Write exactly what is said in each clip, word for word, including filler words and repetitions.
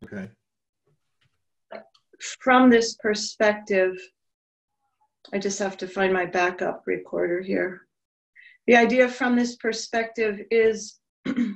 Okay. From this perspective, I just have to find my backup recorder here. The idea from this perspective is the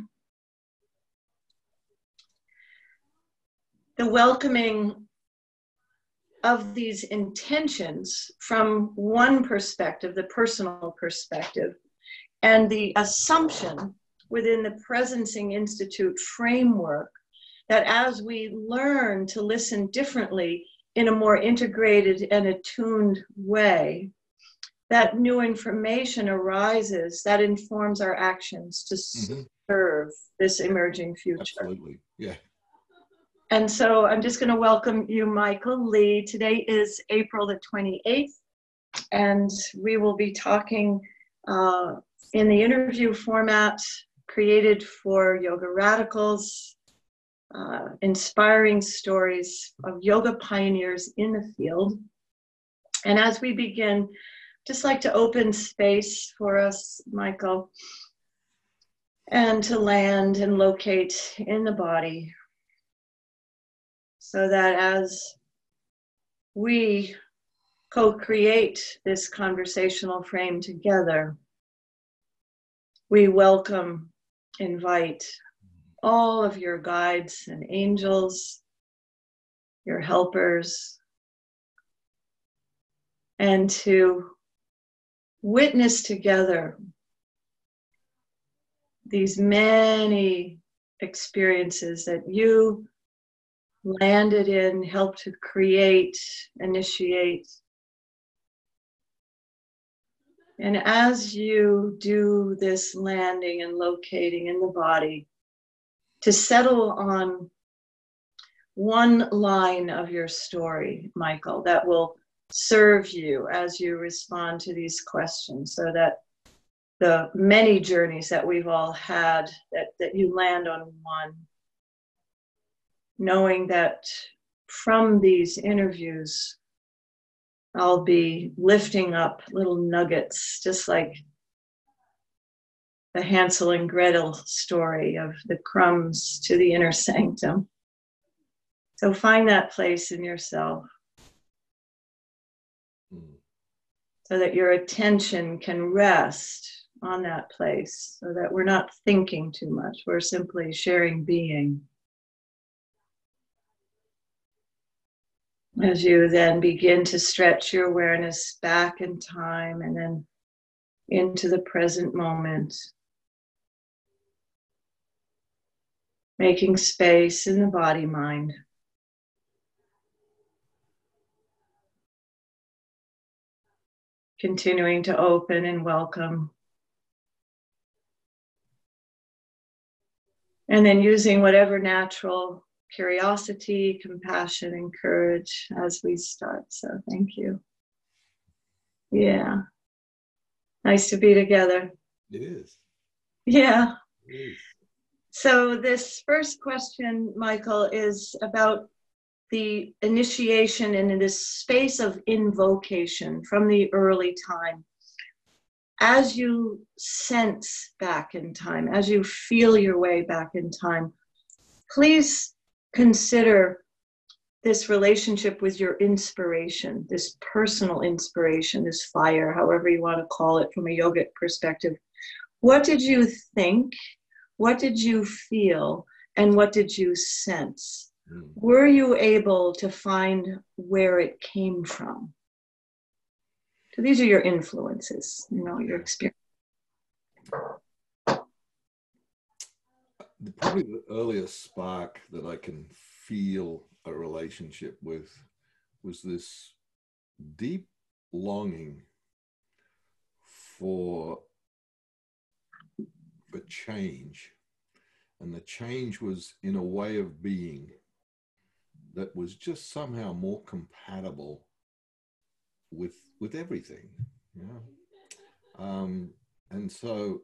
welcoming of these intentions from one perspective, the personal perspective, and the assumption within the Presencing Institute framework that as we learn to listen differently in a more integrated and attuned way, that new information arises that informs our actions to Mm-hmm. serve this emerging future. Absolutely, yeah. And so I'm just going to welcome you, Michael Lee. Today is April the twenty-eighth, and we will be talking uh, in the interview format created for Yoga Radicals, uh, inspiring stories of yoga pioneers in the field. And as we begin, just like to open space for us, Michael, and to land and locate in the body, so that as we co-create this conversational frame together, we welcome, invite all of your guides and angels, your helpers, and to witness together these many experiences that you landed in, helped to create, initiate. And as you do this landing and locating in the body, to settle on one line of your story, Michael, that will serve you as you respond to these questions, so that the many journeys that we've all had, that, that you land on one, knowing that from these interviews, I'll be lifting up little nuggets, just like the Hansel and Gretel story of the crumbs to the inner sanctum. So find that place in yourself, Mm. so that your attention can rest on that place, so that we're not thinking too much, we're simply sharing being. As you then begin to stretch your awareness back in time and then into the present moment, making space in the body-mind. Continuing to open and welcome. And then using whatever natural curiosity, compassion, and courage as we start. So thank you. Yeah. Nice to be together. It is. Yeah. It is. So this first question, Michael, is about the initiation in this space of invocation from the early time. As you sense back in time, as you feel your way back in time, please consider this relationship with your inspiration, this personal inspiration, this fire, however you want to call it from a yogic perspective. What did you think? What did you feel? And what did you sense? Mm. Were you able to find where it came from? So these are your influences, you know, your experience. Probably the earliest spark that I can feel a relationship with was this deep longing for, for change. And the change was in a way of being that was just somehow more compatible with with everything. You know? Um, and so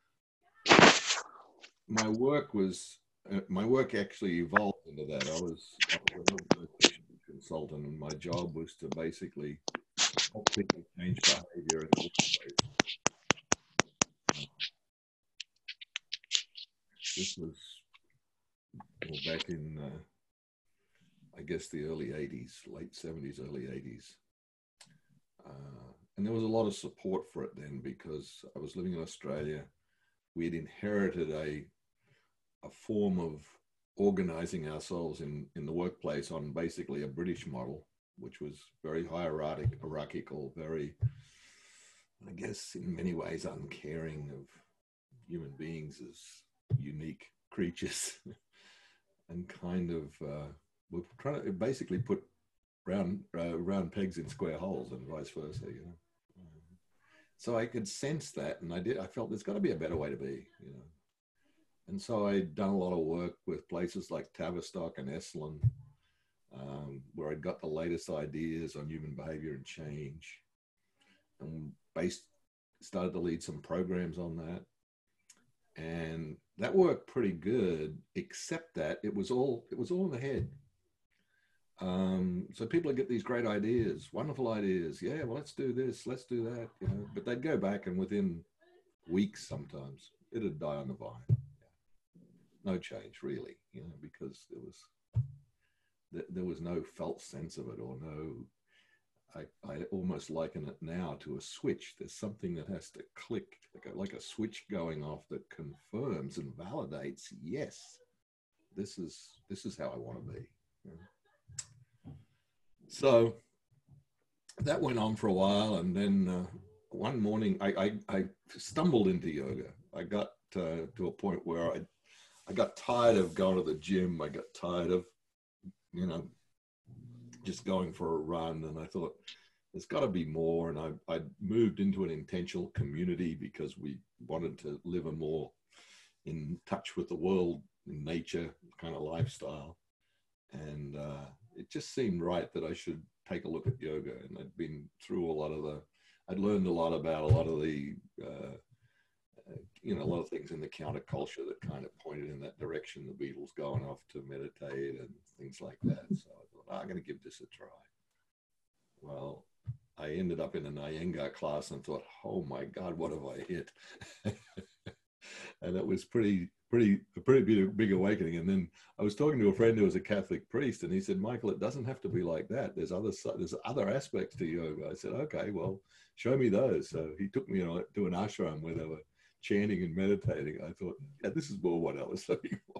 my work was, uh, my work actually evolved into that. I was, I was an organization consultant, and my job was to basically help people change behavior in the workplace. This was well, back in uh, guess, the early eighties, late seventies, early eighties. Uh, and there was a lot of support for it then because I was living in Australia. We had inherited a, a form of organizing ourselves in, in the workplace on basically a British model, which was very hierarchic, hierarchical, very, I guess, in many ways uncaring of human beings as unique creatures. And kind of, uh, we're trying to basically put round, uh, round pegs in square holes and vice versa, you know. Um, so I could sense that, and I did, I felt there's got to be a better way to be, you know. And so I'd done a lot of work with places like Tavistock and Esalen, um, where I'd got the latest ideas on human behavior and change, and based, started to lead some programs on that. And that worked pretty good, except that it was all it was all in the head. Um, so people would get these great ideas, wonderful ideas. Yeah, well, let's do this, let's do that, you know. But they'd go back, and within weeks, sometimes it'd die on the vine. No change, really, you know, because there was there was no felt sense of it, or no. I, I almost liken it now to a switch. There's something that has to click, like a, like a switch going off that confirms and validates, yes, this is this is how I want to be. You know? So that went on for a while, and then uh, one morning I, I, I stumbled into yoga. I got uh, to a point where I I got tired of going to the gym. I got tired of, you know, just going for a run, and I thought there's got to be more. And I, I moved into an intentional community because we wanted to live a more in touch with the world, in nature kind of lifestyle. And uh, it just seemed right that I should take a look at yoga. And I'd been through a lot of the, I'd learned a lot about a lot of the, uh, uh, you know, a lot of things in the counterculture that kind of pointed in that direction. The Beatles going off to meditate and things like that. So I thought, oh, I'm going to give this a try. Well, I ended up in an Iyengar class and thought, oh my God, what have I hit? And it was pretty, pretty, a pretty big, big awakening. And then I was talking to a friend who was a Catholic priest, and he said, Michael, it doesn't have to be like that. There's other, there's other aspects to yoga. I said, okay, well, show me those. So he took me, you know, to an ashram where they were chanting and meditating. I thought, yeah, this is more what I was looking for.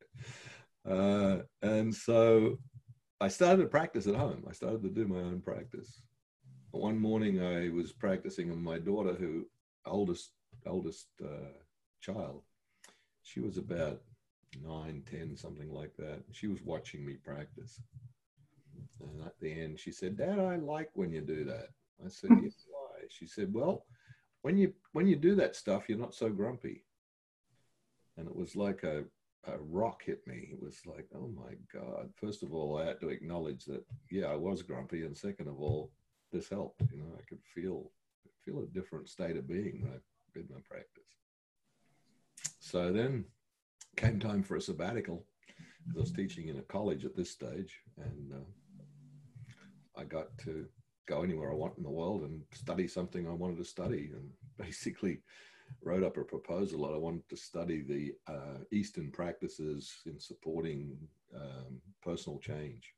Uh, and so I started to practice at home. I started to do my own practice. One morning I was practicing, and my daughter, who oldest, oldest uh, child, she was about nine, ten, something like that. She was watching me practice. And at the end, she said, Dad, I like when you do that. I said, yes, why? She said, well, when you when you do that stuff, you're not so grumpy. And it was like a, a rock hit me. It was like, oh my God. First of all, I had to acknowledge that, yeah, I was grumpy. And second of all, this helped. You know, I could feel feel a different state of being when I did my practice. So then came time for a sabbatical, because I was teaching in a college at this stage, and uh, I got to go anywhere I want in the world and study something I wanted to study, and basically wrote up a proposal that I wanted to study the uh, Eastern practices in supporting um, personal change,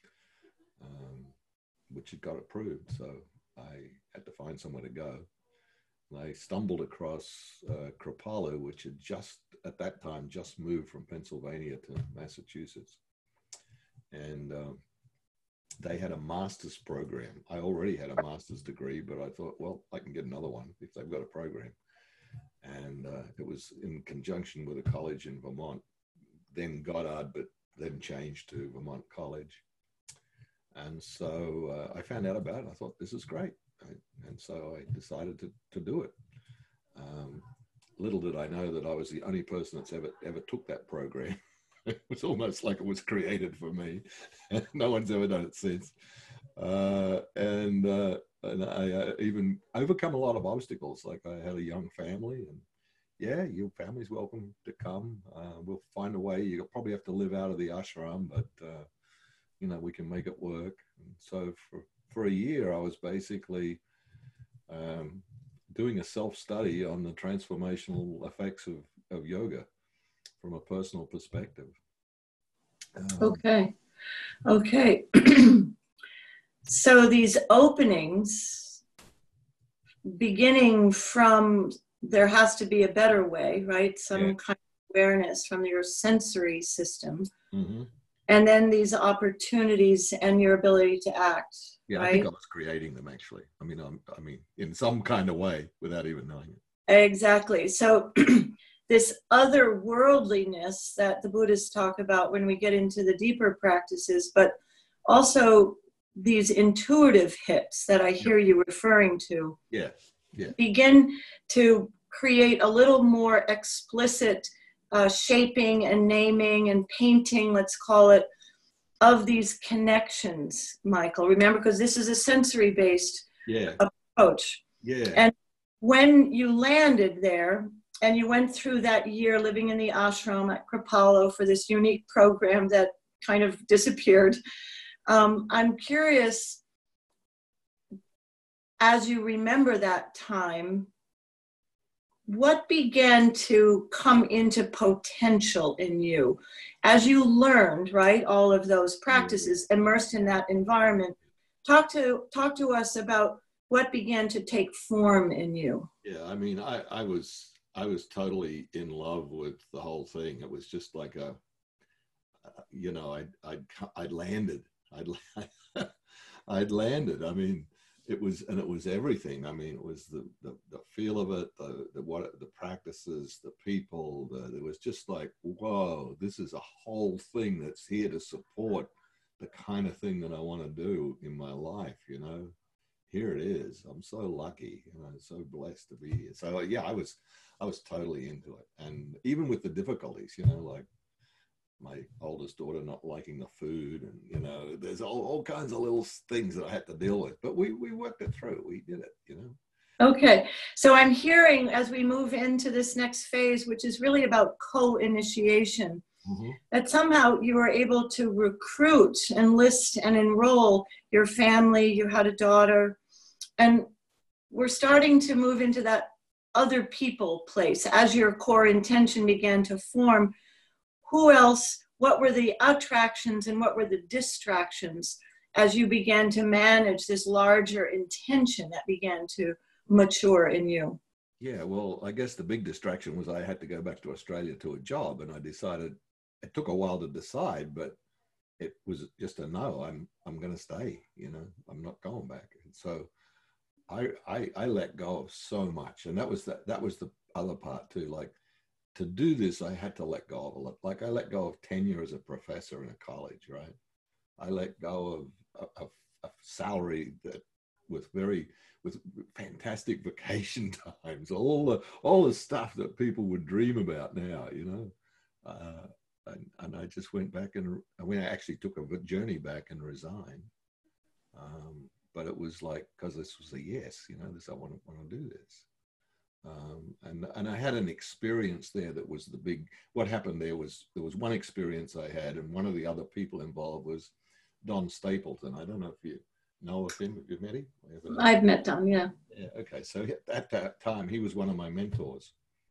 um, which had got approved. So I had to find somewhere to go. And I stumbled across uh, Kripalu, which had just, at that time, just moved from Pennsylvania to Massachusetts. And um, they had a master's program. I already had a master's degree, but I thought, well, I can get another one if they've got a program. And uh, it was in conjunction with a college in Vermont, then Goddard, but then changed to Vermont College. And so uh, I found out about it. I thought, this is great. Right? And so I decided to, to do it. Um, little did I know that I was the only person that's ever, ever took that program. It was almost like it was created for me. No one's ever done it since. Uh, and, uh, and I uh, even overcome a lot of obstacles. Like I had a young family, and yeah, your family's welcome to come. Uh, we'll find a way. You'll probably have to live out of the ashram, but, uh, you know, we can make it work. And so for, for a year, I was basically um, doing a self-study on the transformational effects of, of yoga from a personal perspective. Um, okay. Okay. So these openings, beginning from there has to be a better way, right? Some Yeah. kind of awareness from your sensory system. Mm-hmm. And then these opportunities and your ability to act, Yeah, I think right? I was creating them actually. I mean, I'm, I mean, in some kind of way without even knowing it. Exactly. So this otherworldliness that the Buddhists talk about when we get into the deeper practices, but also these intuitive hits that I hear you referring to, Yeah, yeah, begin to create a little more explicit uh, shaping and naming and painting, let's call it, of these connections, Michael. Remember, because this is a sensory-based yeah, approach. yeah. And when you landed there and you went through that year living in the ashram at Kripalu for this unique program that kind of disappeared, um, I'm curious, as you remember that time, what began to come into potential in you as you learned, right, all of those practices, Yeah. immersed in that environment? Talk to talk to us about what began to take form in you. Yeah, I mean, I, I was I was totally in love with the whole thing. It was just like a, you know, I'd I'd I'd landed. I'd I'd landed. I mean, it was and it was everything. I mean, it was the the, the feel of it, the the what the practices, the people. The, it was just like, whoa, this is a whole thing that's here to support the kind of thing that I want to do in my life. You know. Here it is. I'm so lucky, you know, so blessed to be here. So yeah, I was, I was totally into it. And even with the difficulties, you know, like my oldest daughter not liking the food, and you know, there's all, all kinds of little things that I had to deal with. But we we worked it through. We did it, you know. Okay, so I'm hearing as we move into this next phase, which is really about co-initiation, Mm-hmm. that somehow you were able to recruit, enlist, and enroll your family. You had a daughter, and we're starting to move into that other people place as your core intention began to form. Who else, what were the attractions and what were the distractions as you began to manage this larger intention that began to mature in you? Yeah, well, I guess the big distraction was I had to go back to Australia to a job, and I decided it took a while to decide, but it was just a no. I'm I'm going to stay. You know, I'm not going back. And so I, I I let go of so much, and that was that that was the other part too. Like to do this, I had to let go of a lot. Like I let go of tenure as a professor in a college, right? I let go of a, a, a salary that with very with fantastic vacation times, all the all the stuff that people would dream about now, you know. Uh, and, and I just went back and I mean, I actually took a journey back and resigned. Um, but it was like because this was a yes, you know, this I want to want to do this. Um, and and I had an experience there that was the big. What happened there was there was one experience I had, and one of the other people involved was Don Stapleton. I don't know if you know of him. Have you met him? I've met Don, yeah. Yeah. Okay. So at that time, he was one of my mentors,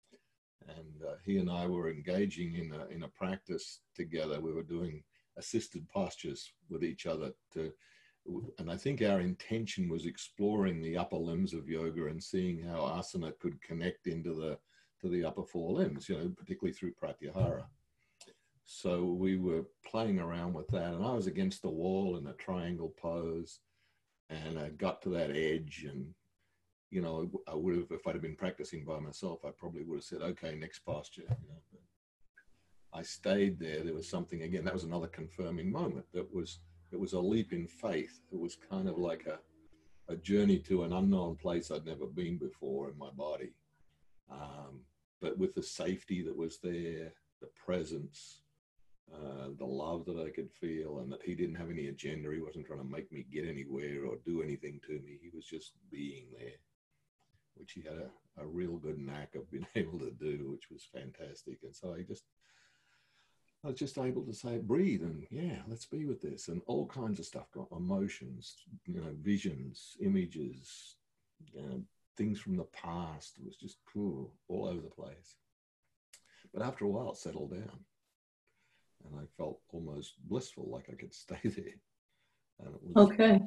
and uh, he and I were engaging in a in a practice together. We were doing assisted postures with each other to. And I think our intention was exploring the upper limbs of yoga and seeing how asana could connect into the to the upper four limbs, you know, particularly through pratyahara. So we were playing around with that, and I was against the wall in a triangle pose, and I got to that edge, and you know, I would have, if I'd have been practicing by myself, I probably would have said, "Okay, next posture." You know, but I stayed there. There was something again. That was another confirming moment. That was. It was a leap in faith. It was kind of like a, a journey to an unknown place I'd never been before in my body. Um, but with the safety that was there, the presence, uh, the love that I could feel, and that he didn't have any agenda. He wasn't trying to make me get anywhere or do anything to me. He was just being there, which he had a, a real good knack of being able to do, which was fantastic. And so I just I was just able to say, breathe, and yeah, let's be with this, and all kinds of stuff, got emotions, you know, visions, images, you know, things from the past. It was just cool, all over the place. But after a while, it settled down, and I felt almost blissful, like I could stay there. And it was Okay.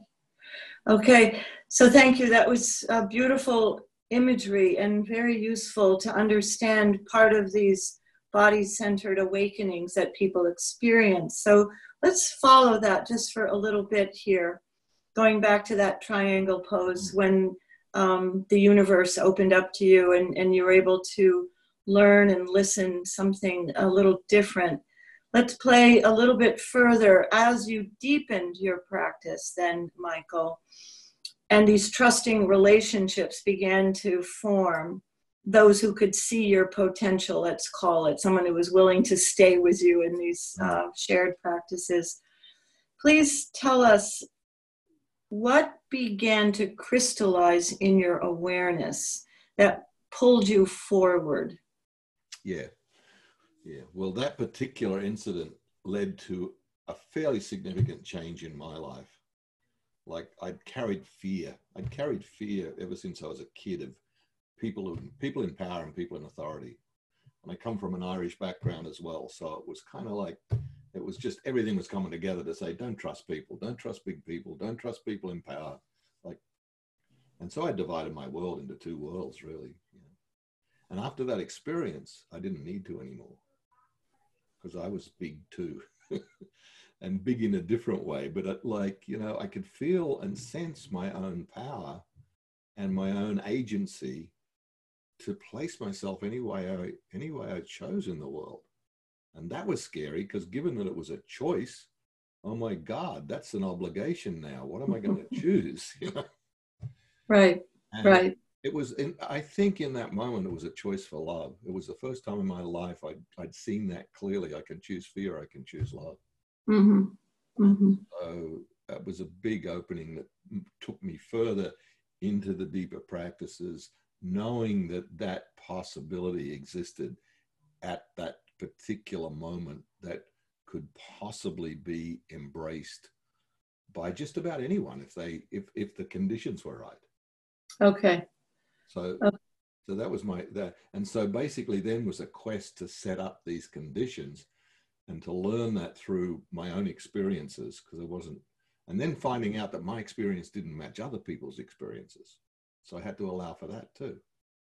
Okay. So thank you. That was uh, beautiful imagery and very useful to understand part of these body-centered awakenings that people experience. So let's follow that just for a little bit here. Going back to that triangle pose when um, the universe opened up to you and, and you were able to learn and listen something a little different. Let's play a little bit further as you deepened your practice then, Michael, and these trusting relationships began to form. Those who could see your potential, let's call it, someone who was willing to stay with you in these uh, shared practices. Please tell us what began to crystallize in your awareness that pulled you forward. Yeah. Yeah. Well, that particular incident led to a fairly significant change in my life. Like I'd carried fear. I'd carried fear ever since I was a kid of people who, people in power and people in authority. And I come from an Irish background as well. So it was kind of like, it was just everything was coming together to say, don't trust people, don't trust big people, don't trust people in power. Like, and so I divided my world into two worlds, really. You know? And after that experience, I didn't need to anymore because I was big too. And big in a different way, but it, like, you know, I could feel and sense my own power and my own agency to place myself any way I, any way I chose in the world. And that was scary because given that it was a choice, oh my God, that's an obligation now. What am I going to choose? You know? Right, and right. It was, in, I think in that moment, it was a choice for love. It was the first time in my life I'd, I'd seen that clearly. I can choose fear, I can choose love. Mm-hmm. Mm-hmm. So that was a big opening that took me further into the deeper practices, knowing that that possibility existed at that particular moment that could possibly be embraced by just about anyone if they if if the conditions were right. Okay. So okay. so that was my that and so basically then was a quest to set up these conditions and to learn that through my own experiences, because it wasn't, and then finding out that my experience didn't match other people's experiences. So I had to allow for that too.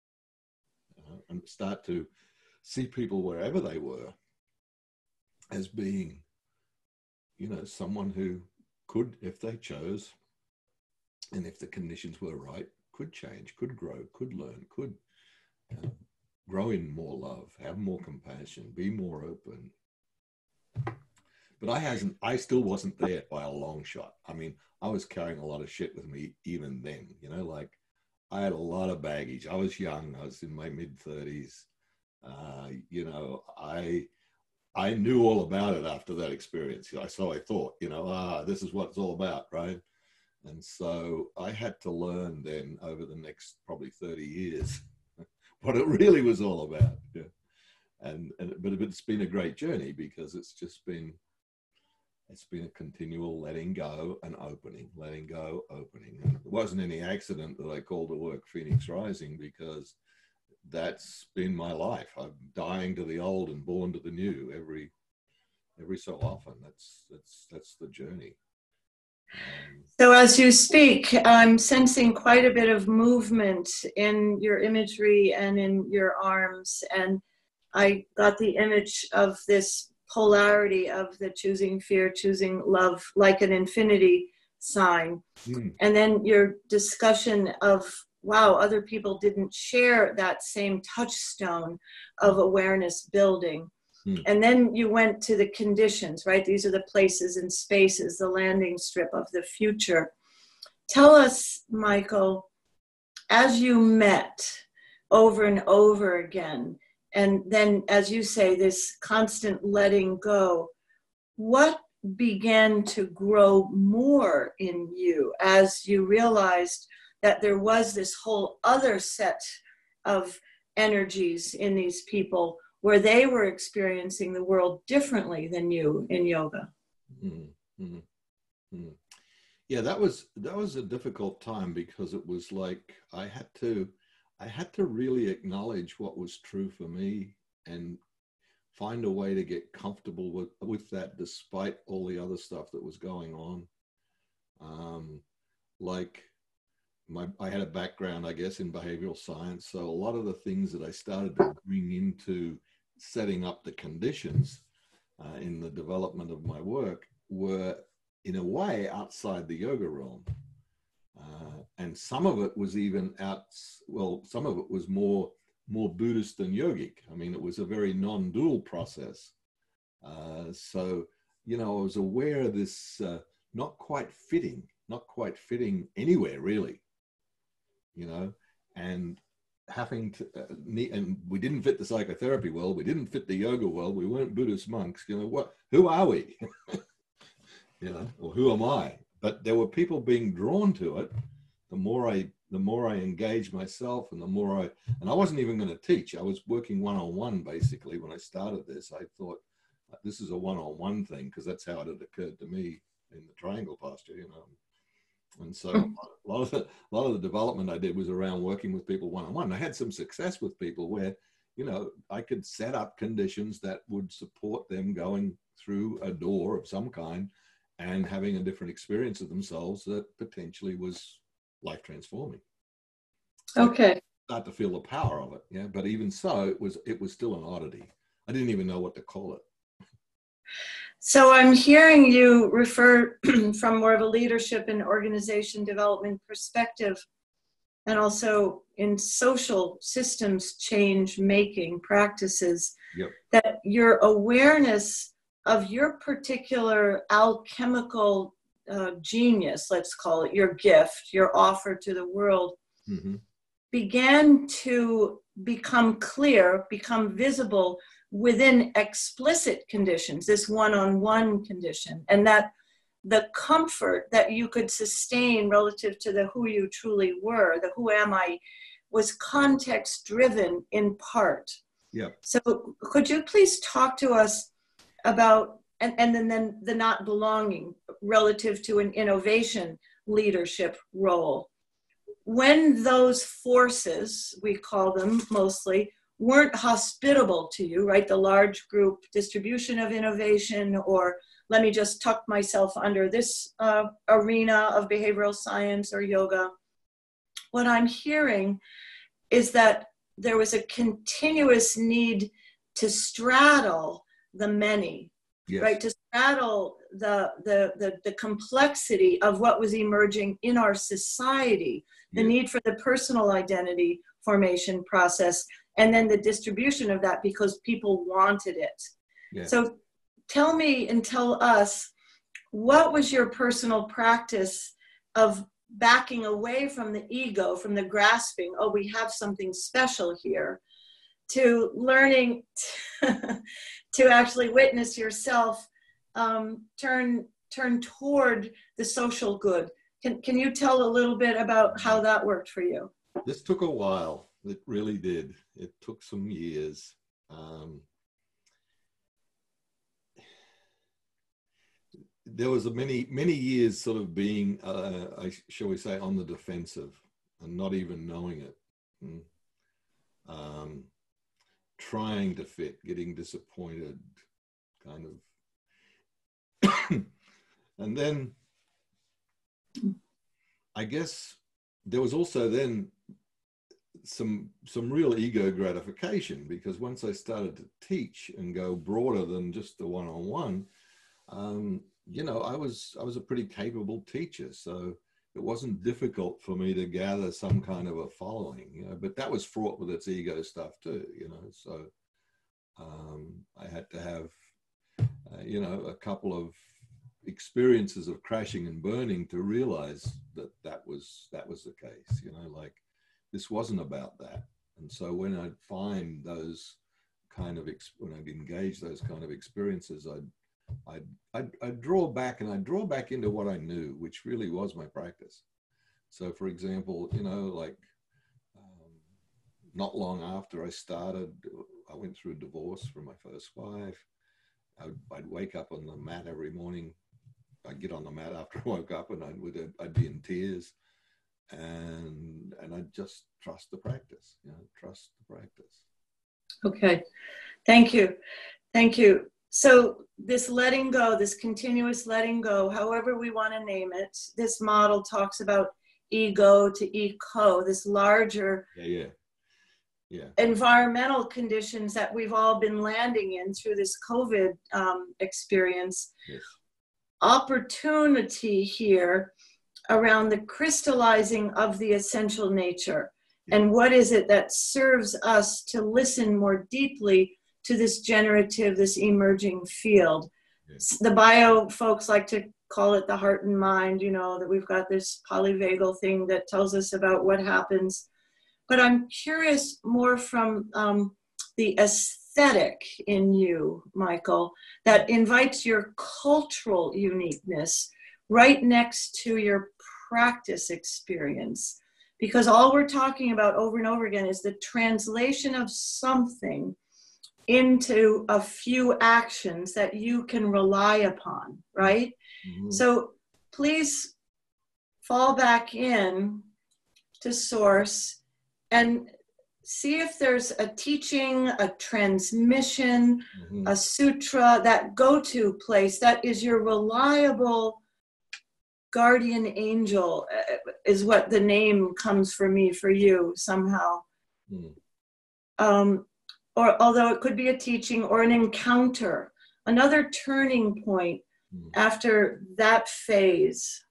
Uh, and start to see people wherever they were as being, you know, someone who could, if they chose, and if the conditions were right, could change, could grow, could learn, could uh, grow in more love, have more compassion, be more open. But I hasn't, I still wasn't there by a long shot. I mean, I was carrying a lot of shit with me even then, you know, like I had a lot of baggage. I was young. I was in my mid thirties. Uh, you know, I, I knew all about it after that experience. So I thought, you know, ah, this is what it's all about, right? And so I had to learn then over the next probably thirty years what it really was all about. Yeah. And, and but it's been a great journey because it's just been, it's been a continual letting go and opening, letting go, opening. And it wasn't any accident that I called the work Phoenix Rising, because that's been my life. I'm dying to the old and born to the new every every so often. That's that's that's the journey. Um, so as you speak, I'm sensing quite a bit of movement in your imagery and in your arms, and I got the image of this polarity of the choosing fear, choosing love, like an infinity sign. Mm. And then your discussion of, wow, other people didn't share that same touchstone of awareness building. Mm. And then you went to the conditions, right? These are the places and spaces, the landing strip of the future. Tell us, Michael, as you met over and over again, and then, as you say, this constant letting go, what began to grow more in you as you realized that there was this whole other set of energies in these people where they were experiencing the world differently than you in yoga? Mm-hmm. Mm-hmm. Yeah, that was that was a difficult time because it was like I had to I had to really acknowledge what was true for me and find a way to get comfortable with, with that despite all the other stuff that was going on. Um, like my, I had a background, I guess, in behavioral science. So a lot of the things that I started to bring into setting up the conditions uh, in the development of my work were in a way outside the yoga realm. Uh, and some of it was even out, well, some of it was more more Buddhist than yogic. I mean, it was a very non-dual process. Uh, so, you know, I was aware of this uh, not quite fitting, not quite fitting anywhere really, you know, and having to, uh, need, and we didn't fit the psychotherapy world, we didn't fit the yoga world, we weren't Buddhist monks, you know, what, who are we? You know, or who am I? But there were people being drawn to it. The more I, the more I engaged myself, and the more I, and I wasn't even going to teach. I was working one-on-one basically when I started this. I thought this is a one-on-one thing because that's how it had occurred to me in the triangle posture, you know. And so a lot of the, a lot of the development I did was around working with people one-on-one. I had some success with people where, you know, I could set up conditions that would support them going through a door of some kind and having a different experience of themselves that potentially was life transforming. Okay. I start to feel the power of it, yeah. But even so, it was it was still an oddity. I didn't even know what to call it. So I'm hearing you refer from more of a leadership and organization development perspective, and also in social systems change making practices, Yep. that your awareness of your particular alchemical uh, genius, let's call it, your gift, your offer to the world, Mm-hmm. began to become clear, become visible within explicit conditions, this one-on-one condition, and that the comfort that you could sustain relative to the who you truly were, the who am I, was context driven in part. Yeah. So could you please talk to us about, and, and then, then the not belonging relative to an innovation leadership role? When those forces, we call them mostly, weren't hospitable to you, right? The large group distribution of innovation, or let me just tuck myself under this uh, arena of behavioral science or yoga. What I'm hearing is that there was a continuous need to straddle the many, Yes. right? To straddle the, the, the, the complexity of what was emerging in our society, the Yes. need for the personal identity formation process, and then the distribution of that because people wanted it. Yes. So tell me and tell us, what was your personal practice of backing away from the ego, from the grasping, oh, we have something special here, to learning to actually witness yourself um, turn turn toward the social good? Can, can you tell a little bit about how that worked for you? This took a while. It really did. It took some years. Um, there was a many, many years sort of being, uh, I, shall we say, on the defensive and not even knowing it. Mm. Um, trying to fit, getting disappointed, kind of. And then I guess there was also then some some real ego gratification, because once I started to teach and go broader than just the one-on-one, um, you know, I was I was a pretty capable teacher, so it wasn't difficult for me to gather some kind of a following, you know, but that was fraught with its ego stuff too, you know, so um, I had to have, uh, you know, a couple of experiences of crashing and burning to realize that that was that was the case, you know, like this wasn't about that. And so when I'd find those kind of ex- when I'd engage those kind of experiences, I'd I'd, I'd I'd draw back, and I'd draw back into what I knew, which really was my practice. So for example, you know, like um, not long after I started, I went through a divorce from my first wife. I'd, I'd wake up on the mat every morning. I'd get on the mat after I woke up, and I'd, would, I'd be in tears, and and I'd just trust the practice, you know, trust the practice. Okay, thank you. Thank you. So this letting go, this continuous letting go, however we want to name it, this model talks about ego to eco, this larger Yeah, yeah, yeah. environmental conditions that we've all been landing in through this COVID um, experience. Yes. Opportunity here around the crystallizing of the essential nature. Yeah. And what is it that serves us to listen more deeply to this generative, this emerging field? Yes. The bio folks like to call it the heart and mind, you know, that we've got this polyvagal thing that tells us about what happens. But I'm curious more from um, the aesthetic in you, Michael, that invites your cultural uniqueness right next to your practice experience. Because all we're talking about over and over again is the translation of something into a few actions that you can rely upon, right? Mm-hmm. So please fall back in to source and see if there's a teaching, a transmission, mm-hmm. a sutra, that go-to place that is your reliable guardian angel, is what the name comes for me, for you somehow. Mm. Um, or although it could be a teaching or an encounter, another turning point mm. after that phase.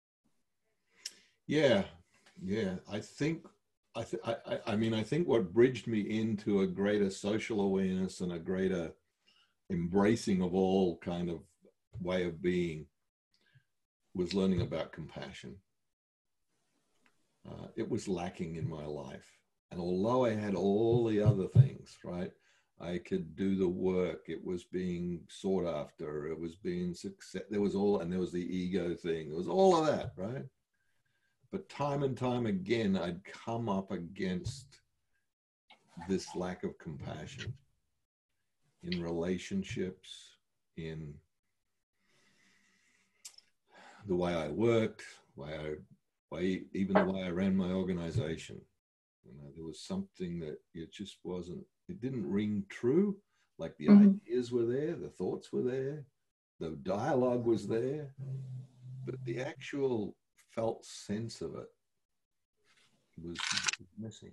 Yeah, yeah. I think, I, th- I, I mean, I think what bridged me into a greater social awareness and a greater embracing of all kind of way of being was learning about compassion. Uh, it was lacking in my life. And although I had all the other things, right, I could do the work, it was being sought after, it was being success, there was all, and there was the ego thing, there was all of that, right? But time and time again, I'd come up against this lack of compassion in relationships, in the way I worked, way I, way, even the way I ran my organization. You know, there was something that it just wasn't, it didn't ring true. Like the mm-hmm. ideas were there, the thoughts were there, the dialogue was there, but the actual felt sense of it was missing.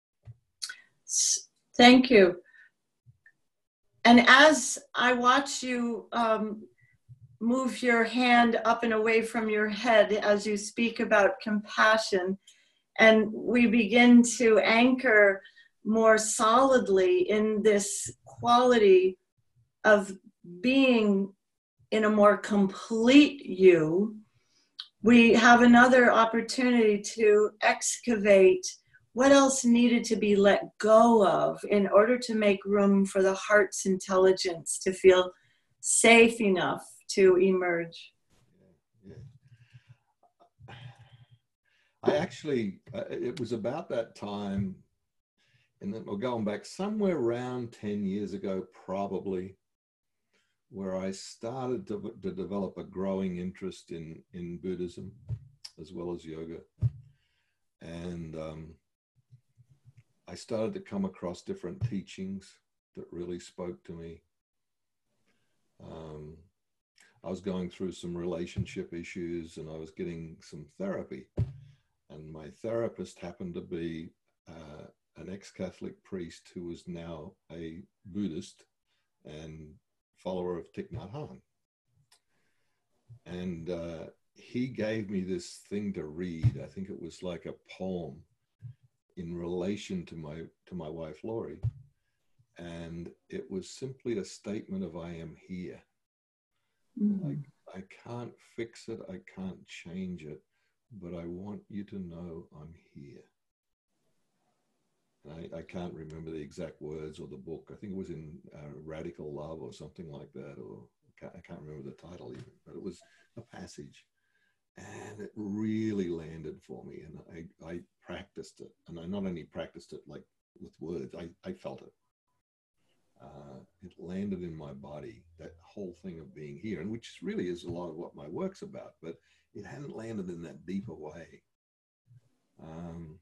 Thank you. And as I watch you um, move your hand up and away from your head as you speak about compassion, and we begin to anchor more solidly in this quality of being in a more complete you, we have another opportunity to excavate what else needed to be let go of in order to make room for the heart's intelligence to feel safe enough to emerge. Yeah, yeah. I actually, uh, it was about that time, and then we're going back somewhere around ten years ago, probably, where I started to, to develop a growing interest in, in Buddhism as well as yoga. And um, I started to come across different teachings that really spoke to me. Um, I was going through some relationship issues and I was getting some therapy. And my therapist happened to be uh, an ex-Catholic priest who was now a Buddhist and follower of Thich Nhat Hanh. And uh, he gave me this thing to read. I think it was like a poem in relation to my to my wife, Laurie. And it was simply a statement of I am here. Mm-hmm. I, I can't fix it. I can't change it. But I want you to know I'm here. I, I can't remember the exact words or the book. I think it was in uh, Radical Love or something like that, or I can't, I can't remember the title even, but it was a passage. And it really landed for me. And I, I practiced it. And I not only practiced it like with words, I, I felt it. Uh, it landed in my body, that whole thing of being here, and which really is a lot of what my work's about, but it hadn't landed in that deeper way. Um,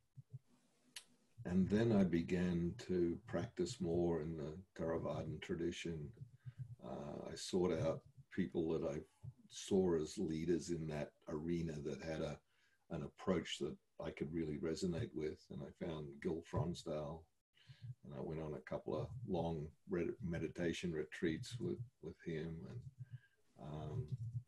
And then I began to practice more in the Theravadan tradition Uh, I sought out people that I saw as leaders in that arena that had a an approach that I could really resonate with. And I found Gil Fronsdal, and I went on a couple of long meditation retreats with, with him. And um,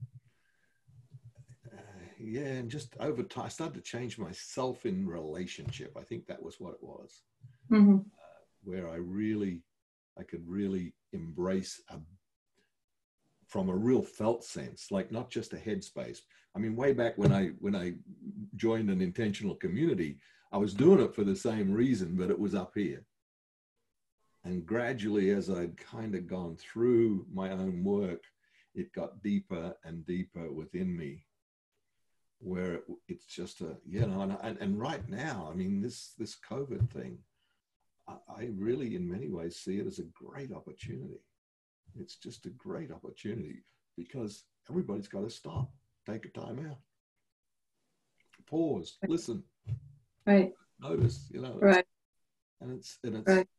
uh, yeah, and just over time, I started to change myself in relationship. I think that was what it was, mm-hmm. uh, where I really, I could really embrace a from a real felt sense, like not just a headspace. I mean, way back when I when I joined an intentional community, I was doing it for the same reason, but it was up here. And gradually, as I'd kind of gone through my own work, it got deeper and deeper within me, where it, it's just a, you know, and, and, and right now, I mean, this this COVID thing, I, I really, in many ways, see it as a great opportunity. It's just a great opportunity because everybody's got to stop, take a time out, pause, listen, right, notice, you know, right, and it's and it's right.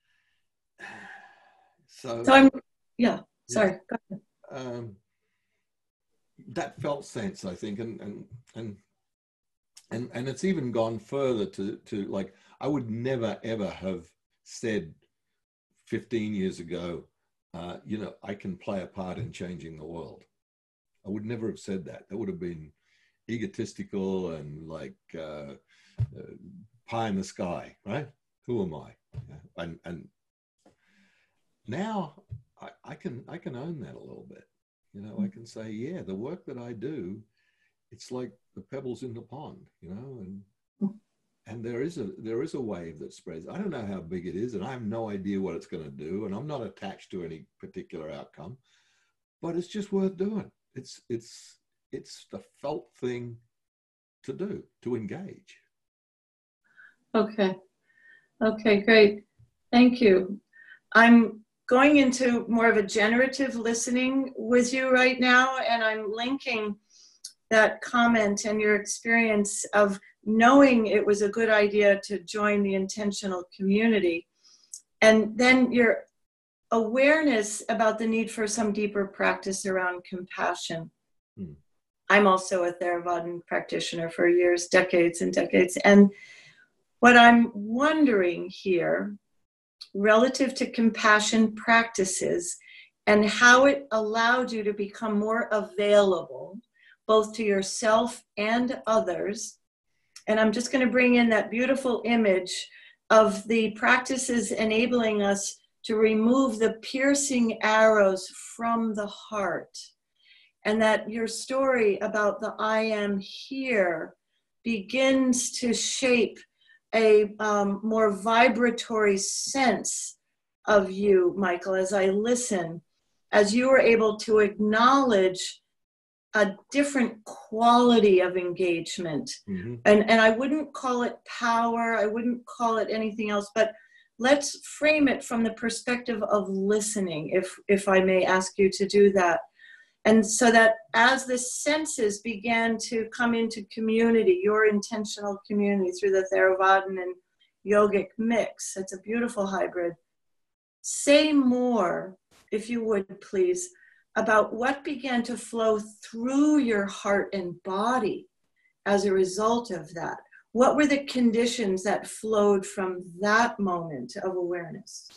So, so I'm yeah sorry yeah, um, that felt sense, I think, and and and and and it's even gone further to to like I would never ever have said fifteen years ago, Uh, you know, I can play a part in changing the world. I would never have said that. That would have been egotistical and like uh, uh, pie in the sky, right? Who am I? And and now I, I can I can own that a little bit. You know, I can say, yeah, the work that I do, it's like the pebbles in the pond. You know, and and there is a there is a wave that spreads. I don't know how big it is, and I have no idea what it's going to do, and I'm not attached to any particular outcome, but it's just worth doing. It's it's it's the felt thing to do, to engage. Okay. Okay, great. Thank you. I'm going into more of a generative listening with you right now, and I'm linking that comment and your experience of knowing it was a good idea to join the intentional community, and then your awareness about the need for some deeper practice around compassion. Hmm. I'm also a Theravadan practitioner for years, decades and decades. And what I'm wondering here, relative to compassion practices and how it allowed you to become more available, both to yourself and others. And I'm just going to bring in that beautiful image of the practices enabling us to remove the piercing arrows from the heart. And that your story about the I am here begins to shape a um, more vibratory sense of you, Michael, as I listen, as you were able to acknowledge a different quality of engagement. Mm-hmm. And, and I wouldn't call it power, I wouldn't call it anything else, but let's frame it from the perspective of listening, if, if I may ask you to do that. And so that as the senses began to come into community, your intentional community through the Theravadan and yogic mix, it's a beautiful hybrid. Say more, if you would please, about what began to flow through your heart and body as a result of that. What were the conditions that flowed from that moment of awareness?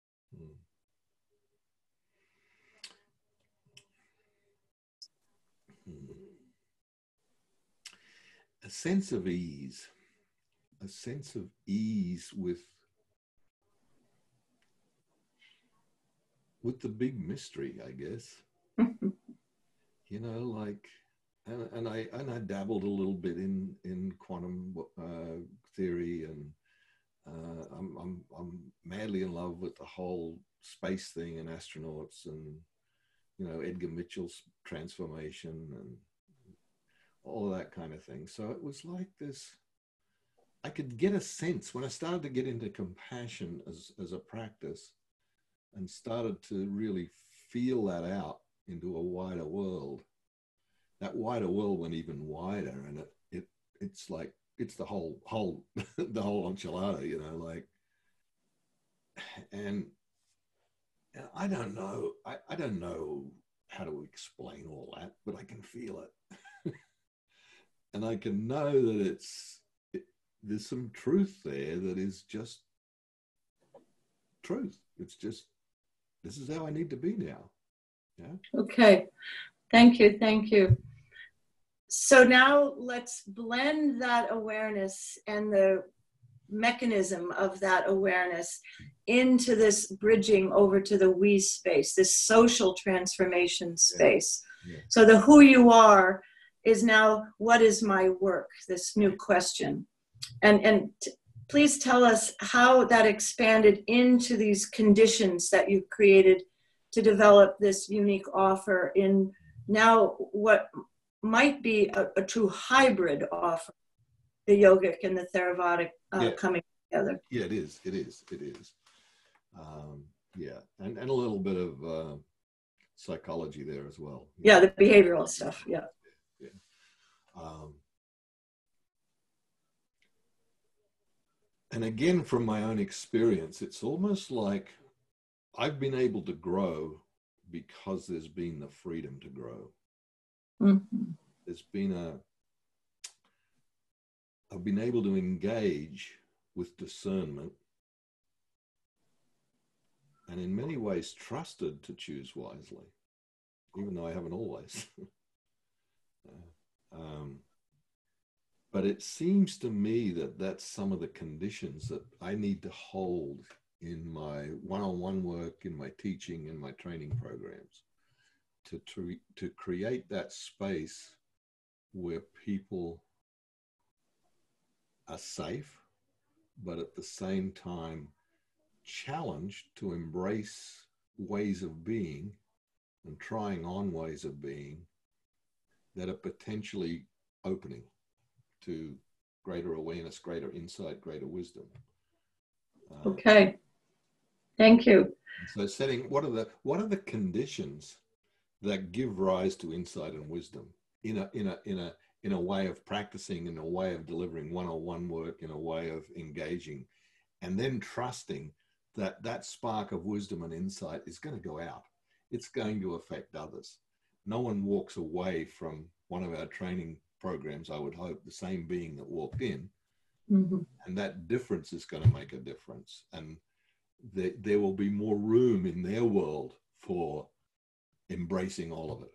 A sense of ease, a sense of ease with, with the big mystery, I guess. You know, like, and, and I and I dabbled a little bit in in quantum uh, theory, and uh, I'm I'm I'm madly in love with the whole space thing and astronauts, and you know Edgar Mitchell's transformation and all of that kind of thing. So it was like this, I could get a sense when I started to get into compassion as, as a practice and started to really feel that out into a wider world. That wider world went even wider, and it, it it's like, it's the whole, whole, the whole enchilada, you know, like, and, I don't know. I, I don't know how to explain all that, but I can feel it. And I can know that it's, it, there's some truth there that is just truth. It's just, this is how I need to be now. Yeah. Okay. Thank you. Thank you. So now let's blend that awareness and the mechanism of that awareness into this bridging over to the we space, this social transformation space. Yeah. Yeah. So the who you are is now, what is my work? This new question. And, and t- please tell us how that expanded into these conditions that you've created to develop this unique offer in now what might be a, a true hybrid offer, the yogic and the Theravadic uh, Yeah. coming together. Yeah, it is. It is. It is. Um, yeah. And, and a little bit of uh, psychology there as well. Yeah, the behavioral stuff. Yeah. Yeah. Um, and again, from my own experience, it's almost like I've been able to grow because there's been the freedom to grow. Mm-hmm. There's been a, I've been able to engage with discernment and in many ways trusted to choose wisely, even though I haven't always. um, but it seems to me that that's some of the conditions that I need to hold in my one-on-one work, in my teaching, in my training programs, to, to, to create that space where people are safe, but at the same time challenged to embrace ways of being and trying on ways of being that are potentially opening to greater awareness, greater insight, greater wisdom. Uh, Okay. Thank you. So setting, what are the, what are the conditions that give rise to insight and wisdom in a, in a, in a, in a way of practicing, in a way of delivering one-on-one work, in a way of engaging, and then trusting that that spark of wisdom and insight is going to go out. It's going to affect others. No one walks away from one of our training programs, I would hope, the same being that walked in. Mm-hmm. And that difference is going to make a difference. And there, there will be more room in their world for embracing all of it.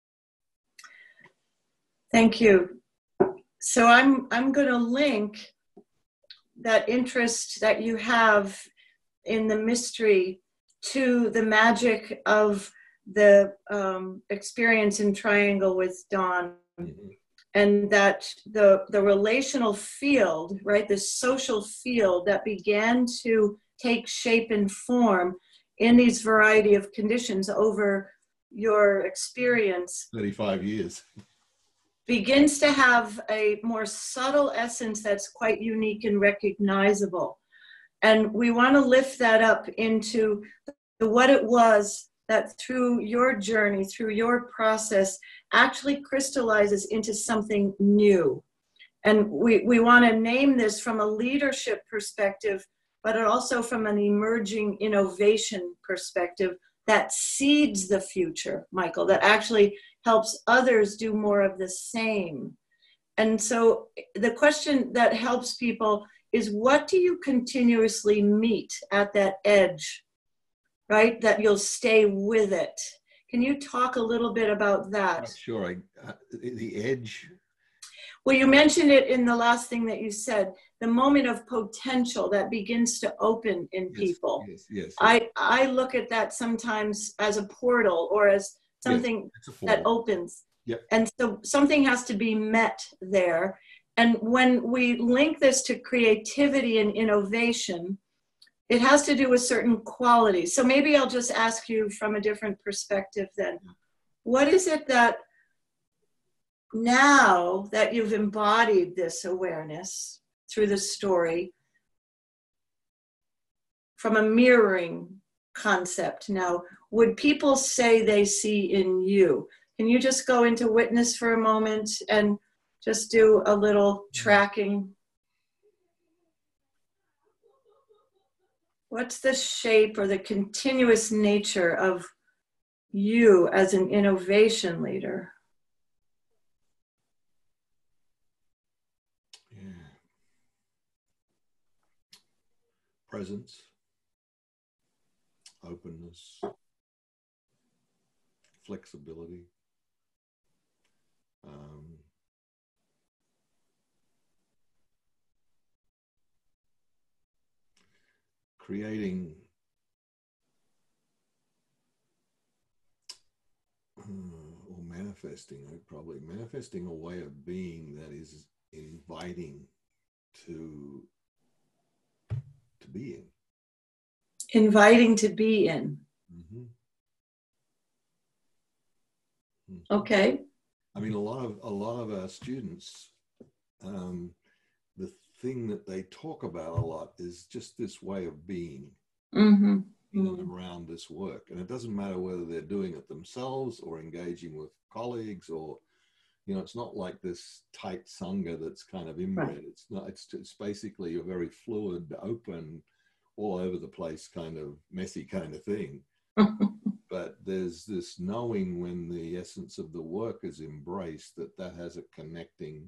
Thank you. So I'm I'm going to link that interest that you have in the mystery to the magic of the um, experience in Triangle with Dawn. Mm-hmm. And that the the relational field, right, the social field that began to take shape and form in these variety of conditions over your experience, thirty-five years, begins to have a more subtle essence that's quite unique and recognizable. And we want to lift that up into the, what it was that through your journey, through your process, actually crystallizes into something new. And we, we want to name this from a leadership perspective, but also from an emerging innovation perspective that seeds the future, Michael, that actually helps others do more of the same. And so the question that helps people is, what do you continuously meet at that edge, right? That you'll stay with it. Can you talk a little bit about that? Oh, sure. I, uh, the edge. Well, you mentioned it in the last thing that you said, the moment of potential that begins to open in Yes, people. Yes, yes, yes. I, I look at that sometimes as a portal or as something yes, that opens. Yep. And so something has to be met there. And when we link this to creativity and innovation, it has to do with certain qualities. So maybe I'll just ask you from a different perspective then. What is it that now that you've embodied this awareness through the story from a mirroring concept now, would people say they see in you? Can you just go into witness for a moment and just do a little tracking? what's the shape or the continuous nature of you as an innovation leader? Yeah. Presence, openness, flexibility, um, creating uh, or manifesting, probably manifesting a way of being that is inviting to to be in. Inviting to be in. Mm-hmm. Mm-hmm. Okay. I mean, a lot of a lot of our students, um, the thing that they talk about a lot is just this way of being mm-hmm. in mm-hmm. and around this work, and it doesn't matter whether they're doing it themselves or engaging with colleagues, or you know, it's not like this tight sangha that's kind of inbred. Right. It's not. It's it's basically a very fluid, open, all over the place kind of messy kind of thing. But there's this knowing when the essence of the work is embraced that that has a connecting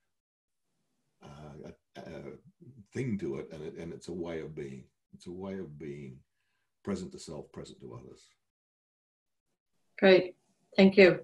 uh, a, a thing to it, and it and it's a way of being. It's a way of being present to self, present to others. Great, thank you.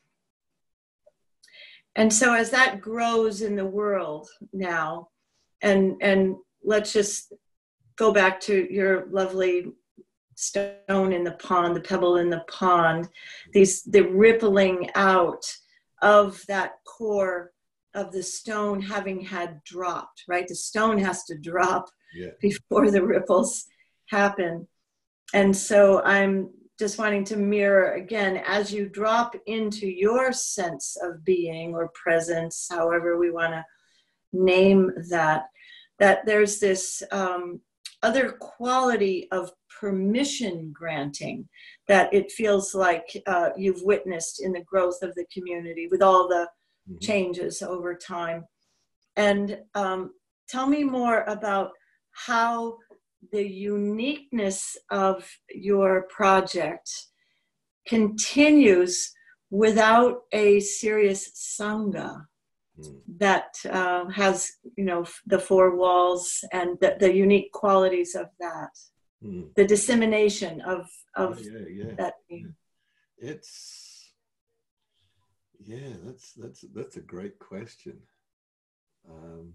And so as that grows in the world now, and and let's just go back to your lovely stone in the pond, the pebble in the pond, these the rippling out of that core of the stone having had dropped, right? The stone has to drop yeah. before the ripples happen. And so I'm just wanting to mirror again, as you drop into your sense of being or presence, however we want to name that, that there's this um, other quality of permission granting that it feels like uh, you've witnessed in the growth of the community with all the mm-hmm. changes over time. And um, tell me more about how the uniqueness of your project continues without a serious sangha mm. that uh, has, you know, the four walls and the, the unique qualities of that, mm. the dissemination of of yeah, yeah, yeah. that. Yeah. It's yeah, that's that's that's a great question. Um,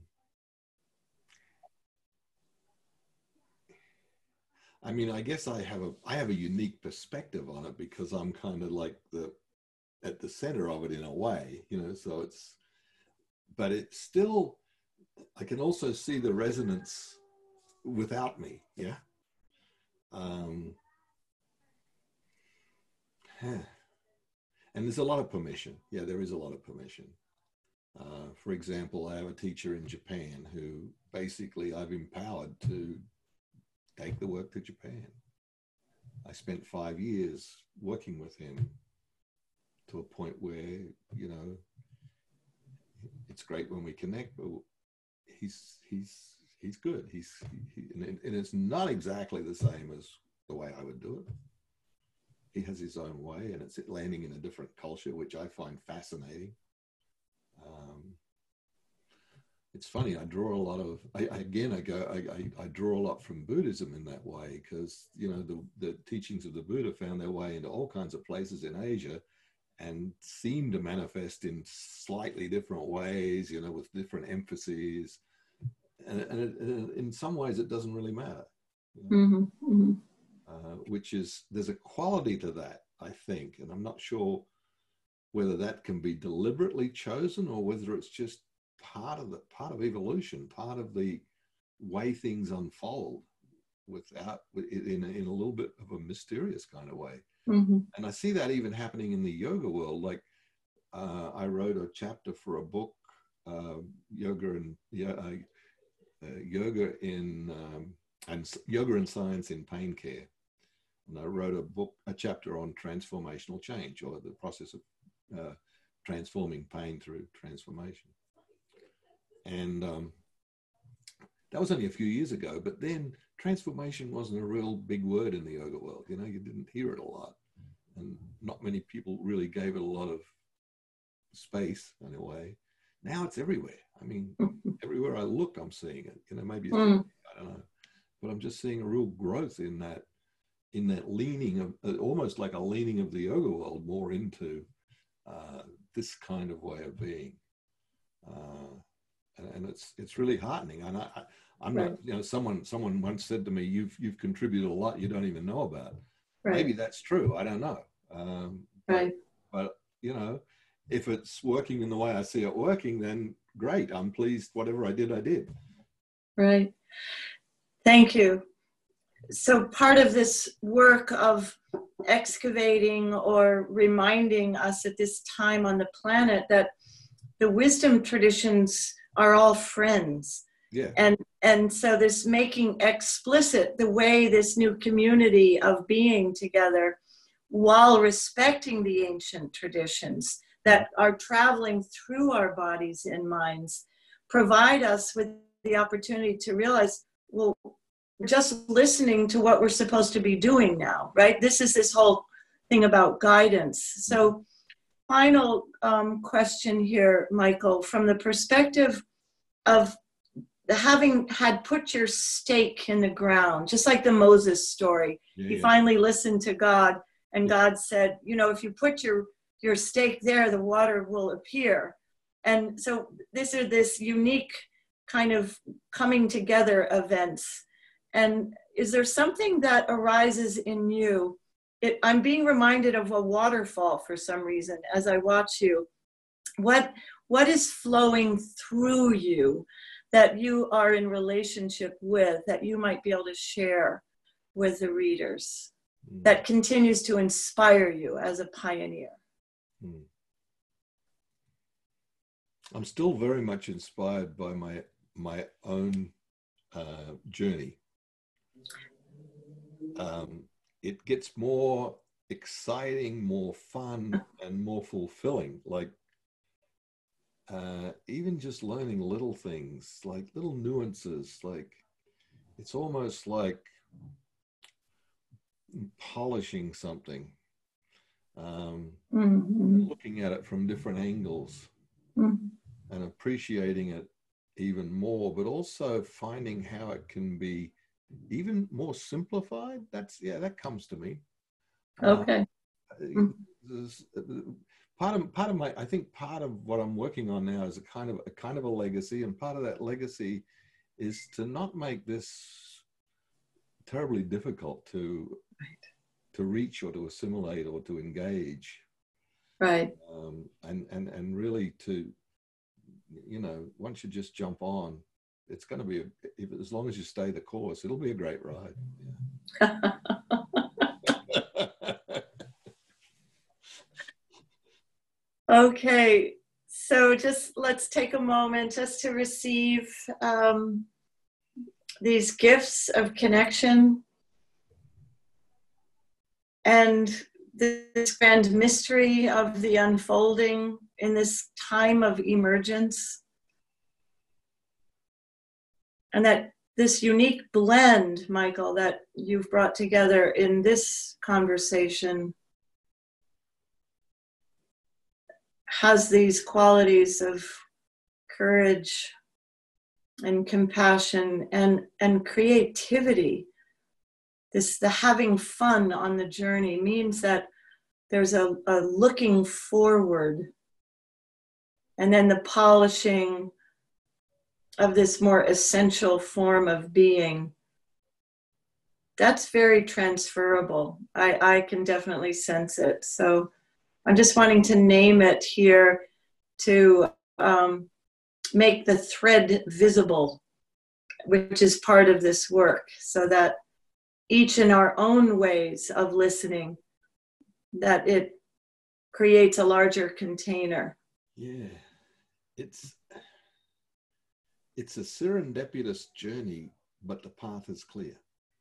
I mean, I guess I have a I have a unique perspective on it because I'm kind of like the at the center of it in a way, you know. So it's, but it's still, I can also see the resonance without me, yeah. Um, huh. And there's a lot of permission. Yeah, there is a lot of permission. Uh, for example, I have a teacher in Japan who basically I've empowered to take the work to Japan. I spent five years working with him to a point where, you know, it's great when we connect, but he's he's he's good. He's he, and, and it's not exactly the same as the way I would do it. He has his own way, and it's landing in a different culture, which I find fascinating. Um, It's funny, I draw a lot of, I, again, I go, I, I, I draw a lot from Buddhism in that way, because, you know, the, the teachings of the Buddha found their way into all kinds of places in Asia and seem to manifest in slightly different ways, you know, with different emphases. And, and, it, and in some ways, it doesn't really matter. You know? mm-hmm, mm-hmm. Uh, which is, there's a quality to that, I think, and I'm not sure whether that can be deliberately chosen or whether it's just part of the part of evolution, part of the way things unfold without in a, in a little bit of a mysterious kind of way. Mm-hmm. And I see that even happening in the yoga world. Like uh, I wrote a chapter for a book, uh, yoga and uh, uh, yoga in um, and yoga and science in pain care. And I wrote a book, a chapter on transformational change, or the process of uh, transforming pain through transformation. And um, that was only a few years ago, but then transformation wasn't a real big word in the yoga world. You know, you didn't hear it a lot, and not many people really gave it a lot of space in a way. Now it's everywhere. I mean, everywhere I look, I'm seeing it. You know, maybe it's Mm. I don't know, but I'm just seeing a real growth in that, in that leaning of, uh, almost like a leaning of the yoga world more into uh, this kind of way of being, uh, and, and it's it's really heartening. And I, I I'm Right. not, you know, someone someone once said to me, "You've you've contributed a lot you don't even know about." Right. Maybe that's true. I don't know. Um, Right. but, but you know, if it's working in the way I see it working, then great. I'm pleased. Whatever I did, I did. Right. Thank you. So part of this work of excavating or reminding us at this time on the planet that the wisdom traditions are all friends. Yeah. And and so this making explicit the way this new community of being together while respecting the ancient traditions that are traveling through our bodies and minds provide us with the opportunity to realize, well, we're just listening to what we're supposed to be doing now, right? This is this whole thing about guidance. So final um, question here, Michael, from the perspective of having had put your stake in the ground, just like the Moses story. Yeah, he yeah. finally listened to God, and God said, you know, if you put your, your stake there, the water will appear. And so these are this unique kind of coming together events. And is there something that arises in you? It, I'm being reminded of a waterfall for some reason as I watch you. What, what is flowing through you that you are in relationship with, that you might be able to share with the readers, mm. that continues to inspire you as a pioneer? Mm. I'm still very much inspired by my my own uh, journey. Um, it gets more exciting, more fun, and more fulfilling. Like uh, even just learning little things, like little nuances. Like it's almost like polishing something, um, mm-hmm. looking at it from different angles, mm-hmm. and appreciating it even more, but also finding how it can be even more simplified. That's, yeah, that comes to me. Okay. Uh, mm-hmm. Part of, part of my, I think part of what I'm working on now is a kind of a kind of a legacy, and part of that legacy is to not make this terribly difficult to right. to reach or to assimilate or to engage. Right. Um, and and and really to, you know, once you just jump on, it's going to be a, if, as long as you stay the course, it'll be a great ride. Yeah. Okay, so just let's take a moment just to receive um, these gifts of connection and this grand mystery of the unfolding in this time of emergence. And that this unique blend, Michael, that you've brought together in this conversation has these qualities of courage and compassion and, and creativity. This, the having fun on the journey means that there's a, a looking forward, and then the polishing of this more essential form of being. That's very transferable. I, I can definitely sense it. So I'm just wanting to name it here to um, make the thread visible, which is part of this work, so that each in our own ways of listening, that it creates a larger container. Yeah, it's it's a serendipitous journey, but the path is clear.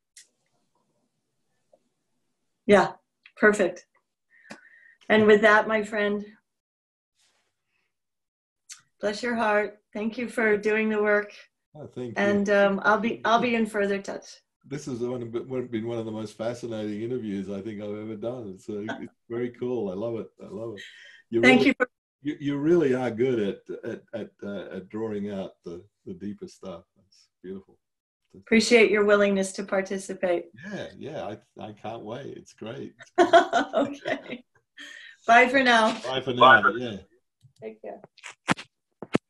Yeah, perfect. And with that, my friend, bless your heart. Thank you for doing the work. Oh, thank you. And um, I'll be I'll be in further touch. This has one of, been one of the most fascinating interviews I think I've ever done. It's, uh, it's very cool. I love it. I love it. You Thank really, you. For- you, you really are good at at at, uh, at drawing out the, the deeper stuff. That's beautiful. Appreciate your willingness to participate. Yeah, yeah. I I can't wait. It's great. It's great. Okay. Bye for now. Bye for now. Yeah. Take care.